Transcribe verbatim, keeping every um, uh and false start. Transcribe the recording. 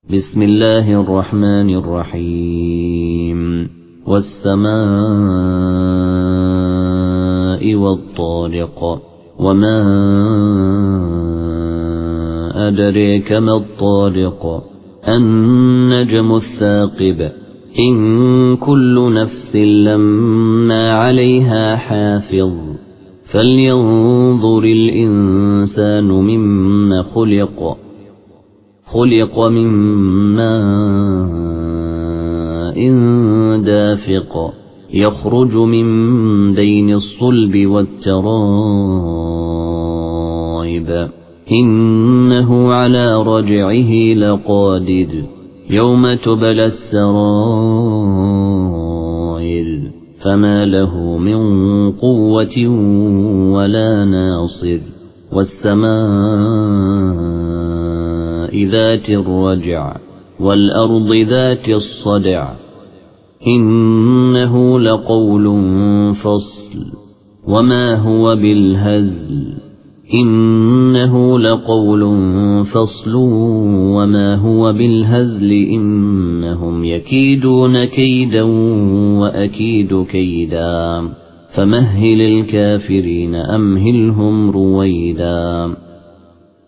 بسم الله الرحمن الرحيم والسماء والطارق وما أدريك ما الطارق النجم الثاقب إن كل نفس لما عليها حافظ فلينظر الإنسان مما خلق خلق من ماء دافق يخرج من بين الصلب والترائب إنه على رجعه لقادر يوم تبلى السرائر فما له من قوة ولا ناصر والسماء ذات الرجع والأرض ذات الصدع إنه لقول فصل وما هو بالهزل إنه لقول فصل وما هو بالهزل إنهم يكيدون كيدا وأكيد كيدا فمهل الكافرين أمهلهم رويدا.